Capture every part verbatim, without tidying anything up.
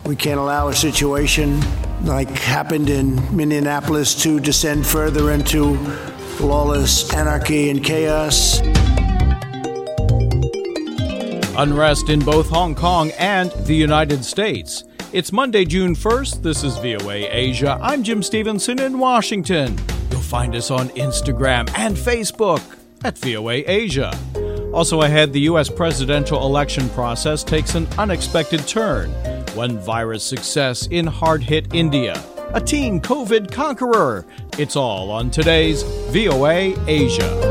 We can't allow a situation like happened in Minneapolis to descend further into lawless anarchy and chaos. Unrest in both Hong Kong and the United States. It's Monday, June first. This is V O A Asia. I'm Jim Stevenson in Washington. You'll find us on Instagram and Facebook at V O A Asia. Also ahead, the U S presidential election process takes an unexpected turn. One virus success in hard-hit India. A teen COVID conqueror. It's all on today's V O A Asia.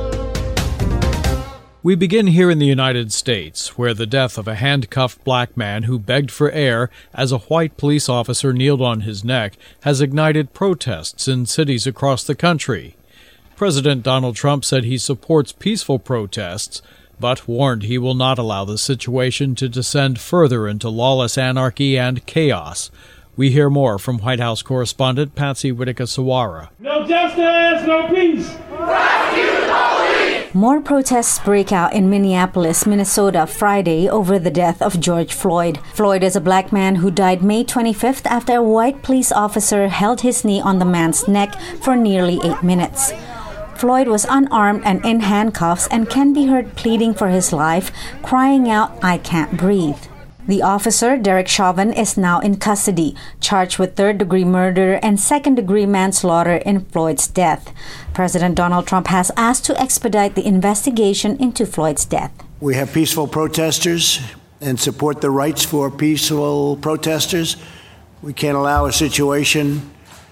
We begin here in the United States, where the death of a handcuffed black man who begged for air as a white police officer kneeled on his neck has ignited protests in cities across the country. President Donald Trump said he supports peaceful protests, but warned he will not allow the situation to descend further into lawless anarchy and chaos. We hear more from White House correspondent Patsy Widakuswara. No justice, no peace. Rescue the police! More protests break out in Minneapolis, Minnesota, Friday over the death of George Floyd. Floyd is a black man who died May twenty-fifth after a white police officer held his knee on the man's neck for nearly eight minutes. Floyd was unarmed and in handcuffs and can be heard pleading for his life, crying out, "I can't breathe." The officer, Derek Chauvin, is now in custody, charged with third-degree murder and second-degree manslaughter in Floyd's death. President Donald Trump has asked to expedite the investigation into Floyd's death. We have peaceful protesters and support the rights for peaceful protesters. We can't allow a situation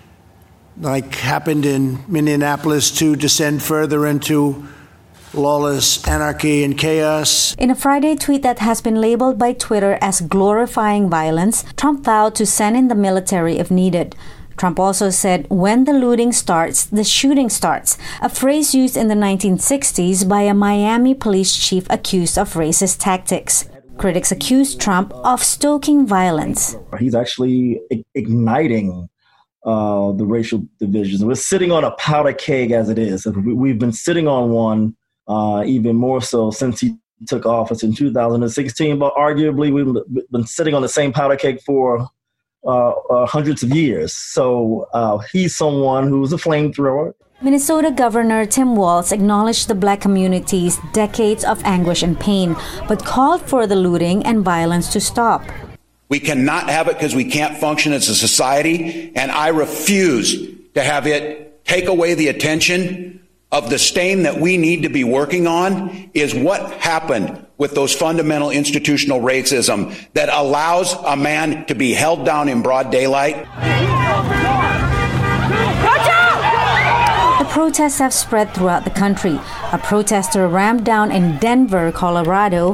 like happened in Minneapolis to descend further into lawless anarchy and chaos. In a Friday tweet that has been labeled by Twitter as glorifying violence, Trump vowed to send in the military if needed. Trump also said, "When the looting starts, the shooting starts," a phrase used in the nineteen sixties by a Miami police chief accused of racist tactics. Critics accused Trump of stoking violence. He's actually igniting Uh, the racial divisions. We're sitting on a powder keg as it is. We've been sitting on one uh, even more so since he took office in two thousand sixteen, but arguably we've been sitting on the same powder keg for uh, uh, hundreds of years. So uh, he's someone who's a flamethrower. Minnesota Governor Tim Walz acknowledged the black community's decades of anguish and pain, but called for the looting and violence to stop. We cannot have it because we can't function as a society, and I refuse to have it take away the attention of the stain that we need to be working on is what happened with those fundamental institutional racism that allows a man to be held down in broad daylight. The protests have spread throughout the country. A protester rammed down in Denver, Colorado,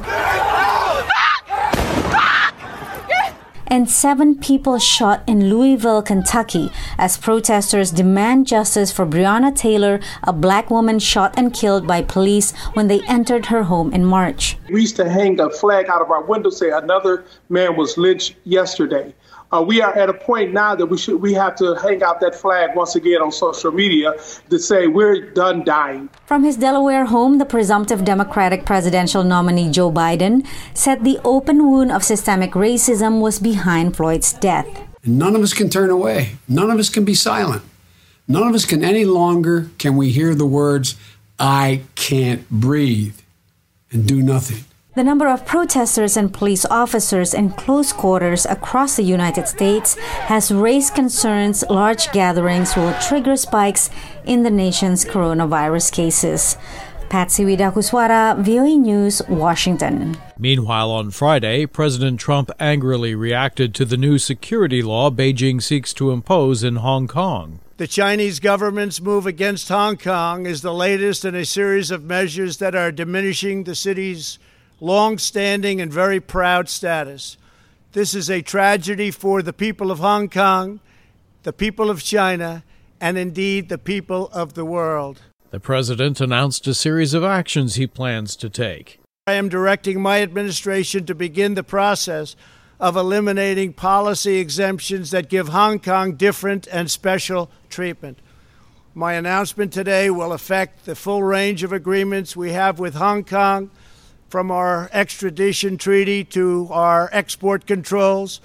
and seven people shot in Louisville, Kentucky, as protesters demand justice for Breonna Taylor, a black woman shot and killed by police when they entered her home in March. We used to hang a flag out of our window, say another man was lynched yesterday. Uh, we are at a point now that we should we have to hang out that flag once again on social media to say we're done dying. From his Delaware home, the presumptive Democratic presidential nominee Joe Biden said the open wound of systemic racism was behind Floyd's death. None of us can turn away. None of us can be silent. None of us can any longer can we hear the words, "I can't breathe," and do nothing. The number of protesters and police officers in close quarters across the United States has raised concerns large gatherings will trigger spikes in the nation's coronavirus cases. Patsy Widakuswara, V O A News, Washington. Meanwhile, on Friday, President Trump angrily reacted to the new security law Beijing seeks to impose in Hong Kong. The Chinese government's move against Hong Kong is the latest in a series of measures that are diminishing the city's long-standing and very proud status. This is a tragedy for the people of Hong Kong, the people of China, and indeed the people of the world. The president announced a series of actions he plans to take. I am directing my administration to begin the process of eliminating policy exemptions that give Hong Kong different and special treatment. My announcement today will affect the full range of agreements we have with Hong Kong, from our extradition treaty to our export controls,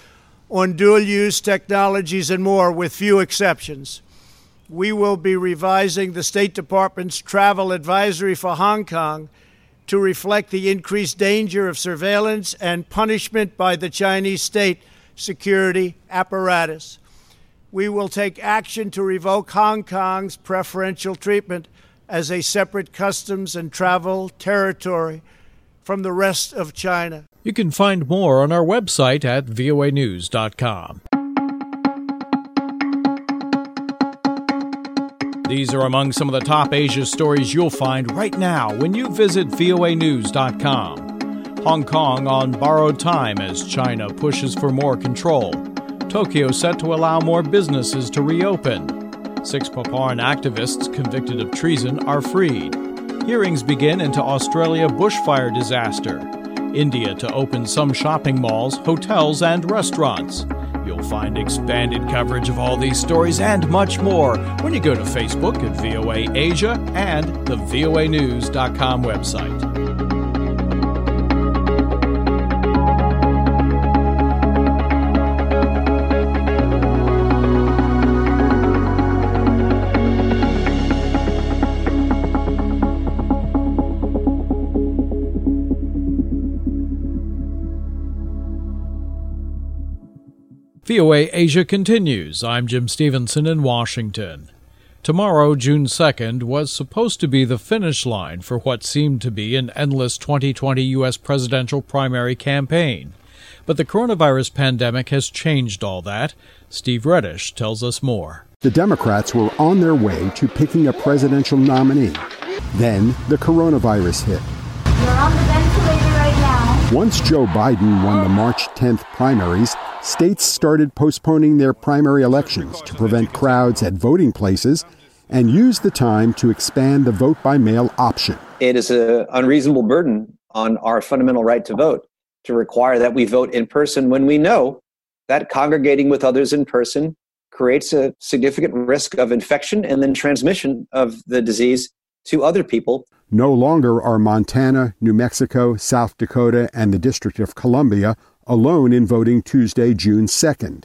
on dual-use technologies, and more, with few exceptions. We will be revising the State Department's travel advisory for Hong Kong to reflect the increased danger of surveillance and punishment by the Chinese state security apparatus. We will take action to revoke Hong Kong's preferential treatment as a separate customs and travel territory from the rest of China. You can find more on our website at V O A news dot com. These are among some of the top Asia stories you'll find right now when you visit V O A news dot com. Hong Kong on borrowed time as China pushes for more control. Tokyo set to allow more businesses to reopen. Six Papuan activists convicted of treason are freed. Hearings begin into Australia bushfire disaster. India to open some shopping malls, hotels, and restaurants. You'll find expanded coverage of all these stories and much more when you go to Facebook at V O A Asia and the V O A news dot com website. V O A Asia continues. I'm Jim Stevenson in Washington. Tomorrow, June second, was supposed to be the finish line for what seemed to be an endless twenty twenty U S presidential primary campaign. But the coronavirus pandemic has changed all that. Steve Reddish tells us more. The Democrats were on their way to picking a presidential nominee. Then the coronavirus hit. You're on the ventilator right now. Once Joe Biden won the March tenth primaries, states started postponing their primary elections to prevent crowds at voting places and use the time to expand the vote-by-mail option. It is an unreasonable burden on our fundamental right to vote to require that we vote in person when we know that congregating with others in person creates a significant risk of infection and then transmission of the disease to other people. No longer are Montana, New Mexico, South Dakota, and the District of Columbia alone in voting Tuesday, June second.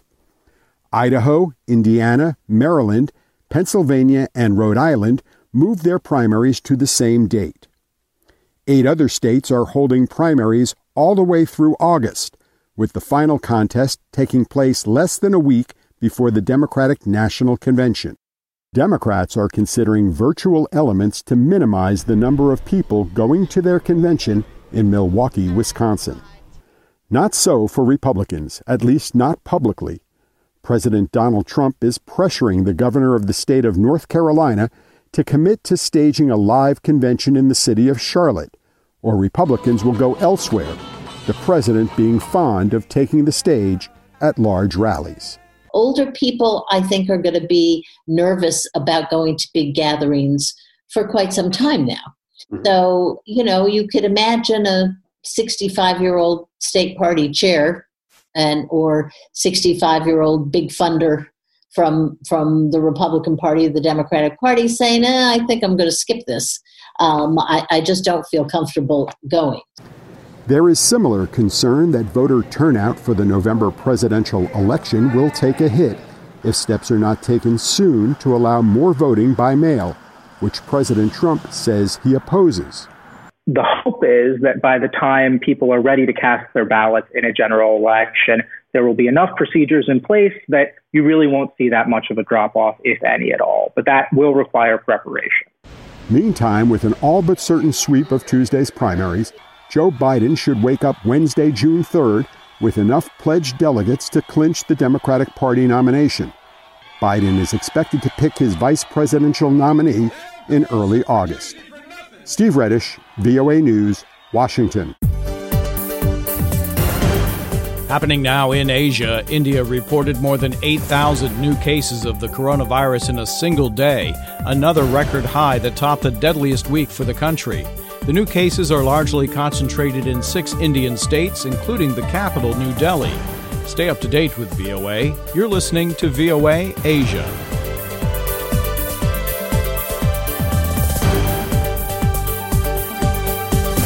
Idaho, Indiana, Maryland, Pennsylvania, and Rhode Island moved their primaries to the same date. Eight other states are holding primaries all the way through August, with the final contest taking place less than a week before the Democratic National Convention. Democrats are considering virtual elements to minimize the number of people going to their convention in Milwaukee, Wisconsin. Not so for Republicans, at least not publicly. President Donald Trump is pressuring the governor of the state of North Carolina to commit to staging a live convention in the city of Charlotte, or Republicans will go elsewhere, the president being fond of taking the stage at large rallies. Older people, I think, are going to be nervous about going to big gatherings for quite some time now. Mm-hmm. So, you know, you could imagine a sixty-five-year-old state party chair and or sixty-five-year-old big funder from from the Republican Party, the Democratic Party, saying, eh, I think I'm going to skip this. Um, I, I just don't feel comfortable going. There is similar concern that voter turnout for the November presidential election will take a hit if steps are not taken soon to allow more voting by mail, which President Trump says he opposes. The hope is that by the time people are ready to cast their ballots in a general election, there will be enough procedures in place that you really won't see that much of a drop-off, if any at all. But that will require preparation. Meantime, with an all but certain sweep of Tuesday's primaries, Joe Biden should wake up Wednesday, June third, with enough pledged delegates to clinch the Democratic Party nomination. Biden is expected to pick his vice presidential nominee in early August. Steve Reddish, V O A News, Washington. Happening now in Asia, India reported more than eight thousand new cases of the coronavirus in a single day, another record high that topped the deadliest week for the country. The new cases are largely concentrated in six Indian states, including the capital, New Delhi. Stay up to date with V O A. You're listening to V O A Asia.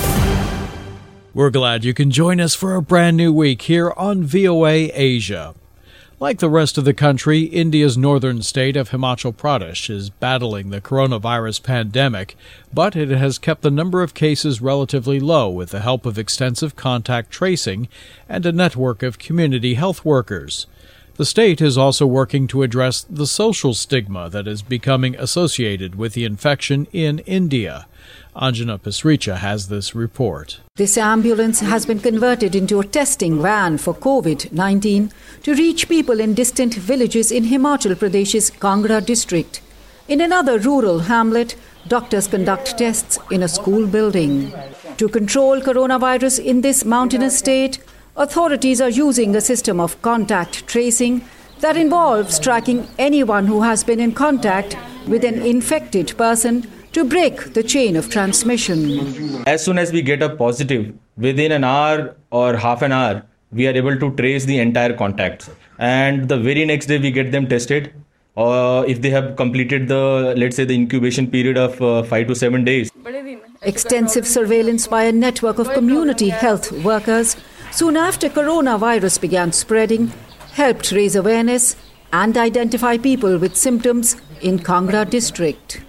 We're glad you can join us for a brand new week here on V O A Asia. Like the rest of the country, India's northern state of Himachal Pradesh is battling the coronavirus pandemic, but it has kept the number of cases relatively low with the help of extensive contact tracing and a network of community health workers. The state is also working to address the social stigma that is becoming associated with the infection in India. Anjana Pasricha has this report. This ambulance has been converted into a testing van for COVID nineteen to reach people in distant villages in Himachal Pradesh's Kangra district. In another rural hamlet, doctors conduct tests in a school building. To control coronavirus in this mountainous state, authorities are using a system of contact tracing that involves tracking anyone who has been in contact with an infected person to break the chain of transmission. As soon as we get a positive, within an hour or half an hour, we are able to trace the entire contacts. And the very next day we get them tested. Or uh, if they have completed the, let's say, the incubation period of uh, five to seven days. Extensive surveillance by a network of community health workers soon after coronavirus began spreading helped raise awareness and identify people with symptoms in Kangra district.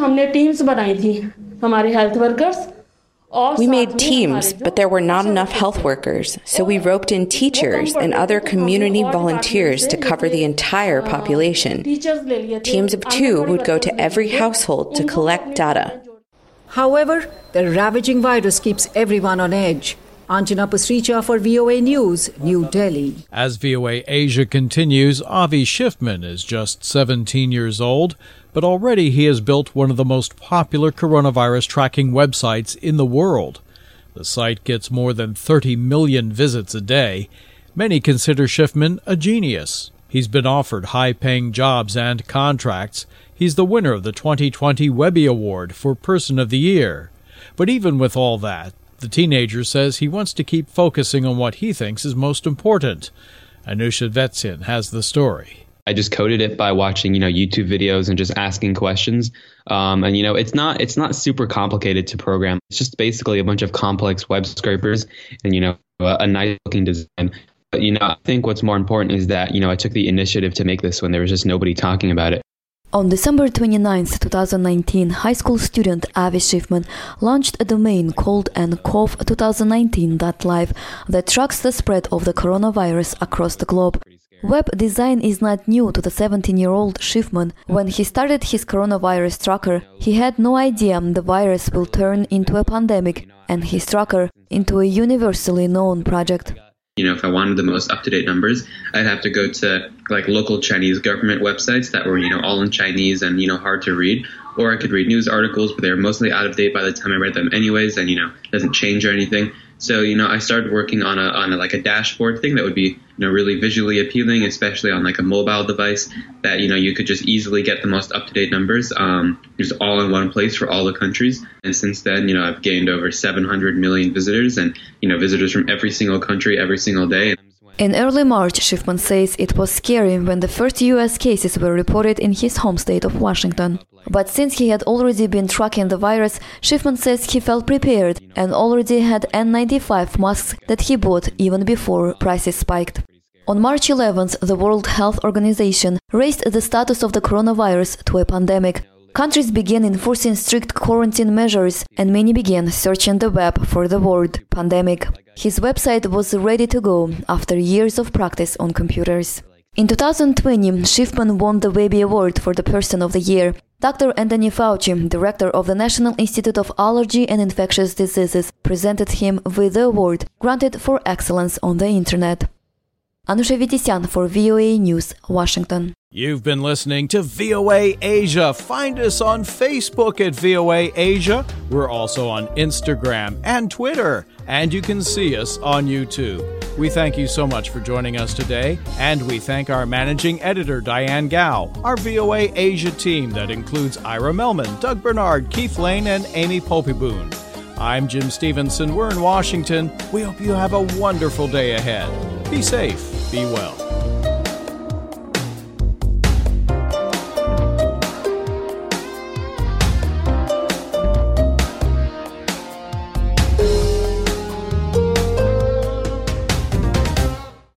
We made teams, but there were not enough health workers, so we roped in teachers and other community volunteers to cover the entire population. Teams of two would go to every household to collect data. However, the ravaging virus keeps everyone on edge. Anjana Pasricha for V O A News, New Delhi. As V O A Asia continues, Avi Schiffman is just seventeen years old, but already he has built one of the most popular coronavirus tracking websites in the world. The site gets more than thirty million visits a day. Many consider Schiffman a genius. He's been offered high-paying jobs and contracts. He's the winner of the twenty twenty Webby Award for Person of the Year. But even with all that, the teenager says he wants to keep focusing on what he thinks is most important. Anusha Vetsin has the story. I just coded it by watching, you know, YouTube videos and just asking questions. Um, and, you know, it's not it's not super complicated to program. It's just basically a bunch of complex web scrapers and, you know, a, a nice looking design. But, you know, I think what's more important is that, you know, I took the initiative to make this when there was just nobody talking about it. On December twenty-ninth, twenty nineteen, high school student Avi Schiffman launched a domain called n cov twenty nineteen dot live that tracks the spread of the coronavirus across the globe. Web design is not new to the seventeen-year-old Schiffman. When he started his coronavirus tracker, he had no idea the virus will turn into a pandemic and his tracker into a universally known project. You know, if I wanted the most up-to-date numbers, I'd have to go to like local Chinese government websites that were, you know, all in Chinese and, you know, hard to read. Or I could read news articles, but they were mostly out of date by the time I read them anyways, and, you know, it doesn't change or anything. So, you know, I started working on a on a, like a dashboard thing that would be, you know, really visually appealing, especially on like a mobile device that, you know, you could just easily get the most up-to-date numbers, um, just all in one place for all the countries. And since then, you know, I've gained over seven hundred million visitors and, you know, visitors from every single country every single day. In early March, Schiffman says it was scary when the first U S cases were reported in his home state of Washington. But since he had already been tracking the virus, Schiffman says he felt prepared and already had N ninety-five masks that he bought even before prices spiked. On March eleventh, the World Health Organization raised the status of the coronavirus to a pandemic. Countries began enforcing strict quarantine measures, and many began searching the web for the word pandemic. His website was ready to go after years of practice on computers. In two thousand twenty, Schiffman won the Webby Award for the Person of the Year. Doctor Anthony Fauci, director of the National Institute of Allergy and Infectious Diseases, presented him with the award granted for excellence on the Internet. Anusha Vetsin for V O A News, Washington. You've been listening to V O A Asia. Find us on Facebook at V O A Asia. We're also on Instagram and Twitter, and you can see us on YouTube. We thank you so much for joining us today, and we thank our managing editor, Diane Gao, our V O A Asia team that includes Ira Melman, Doug Bernard, Keith Lane, and Amy Poppyboon. I'm Jim Stevenson. We're in Washington. We hope you have a wonderful day ahead. Be safe. Be well.